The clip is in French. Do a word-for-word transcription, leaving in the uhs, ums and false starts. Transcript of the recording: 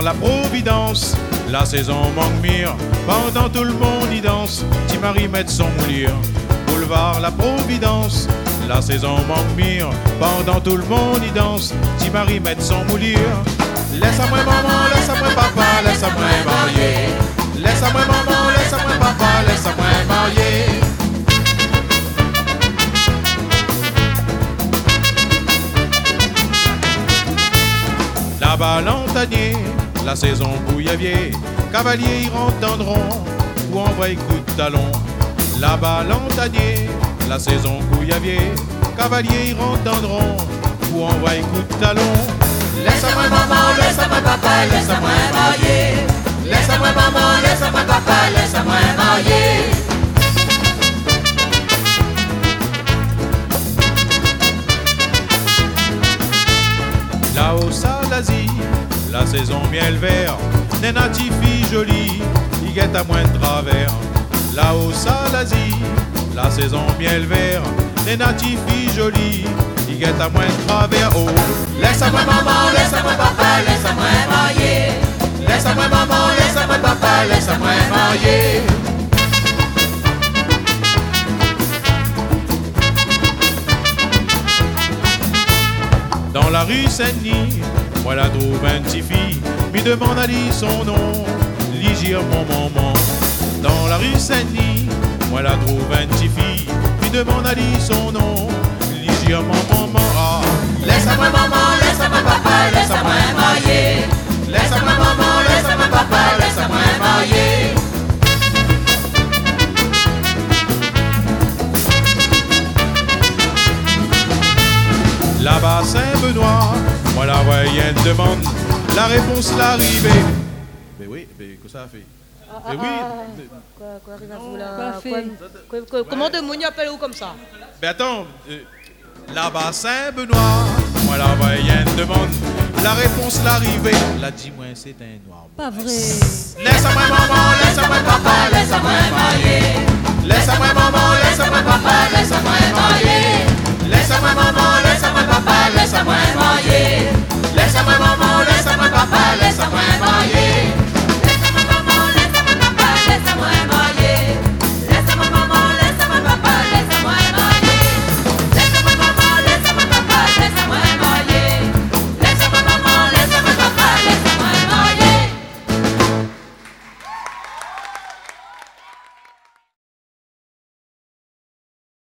la Providence, la saison manque mire, pendant tout le monde y danse, Ti Marie met son moulir. Boulevard la Providence, la saison manque mire, pendant tout le monde y danse, Ti Marie met son moulir. Laisse-moi maman, laisse-moi papa, laisse-moi marier. Laisse-moi maman, laisse-moi papa, laisse-moi marier. Là-bas l'Antanier, la saison bouillavier, cavalier y rentre dans le rond, ou en vrai coup de talon. Là-bas l'Antanier, la saison bouillavier, cavalier y rentre dans le rond, ou en vrai coup de talon. Laisse-moi maman, laisse-moi papa, laisse-moi marier. Laisse-moi maman, laisse-moi papa, laisse-moi marier. Là-haut Salazie, la saison miel vert, des natifs filles jolies, y guettent à moins de travers. Là-haut Salazie, la saison miel vert, des natifs filles jolies, y guettent à moins de travers. Oh, laisse-moi maman, laisse-moi papa, laisse-moi marier. Laisse-moi maman, laisse-moi papa, laisse-moi marier. Dans la rue Saint-Denis, moi la trouve un petit fille, m'y demande à lui son nom, lui gire mon maman. Dans la rue Saint-Denis, moi la trouve un petit fille, m'y demande à lui son nom, lui gire mon maman. Ah, laisse-moi maman, laisse-moi papa, laisse-moi marier. Laisse-moi maman, laisse-moi papa, laisse-moi marier. Là-bas Saint-Benoît, moi la voyenne demande, la réponse l'arrivée. Mais oui, mais que ça a fait? Ah, Mais ah, oui. ah. Quoi, quoi arrive à vous là? Quoi, quoi, quoi, comment de Mouni appelle ou comme ça? Mais attends, euh, là-bas Saint-Benoît, moi la voyenne demande, la réponse l'arrivée. La dis-moi c'est un noir. Pas vrai. Laisse-moi maman, laisse-moi papa, laisse-moi marier. Laisse-moi maman, laisse-moi papa, laisse-moi marier. Laisse-moi maman, laisse-moi papa, laisse-moi marier. Laisse-moi maman, laisse-moi papa, laisse-moi marier.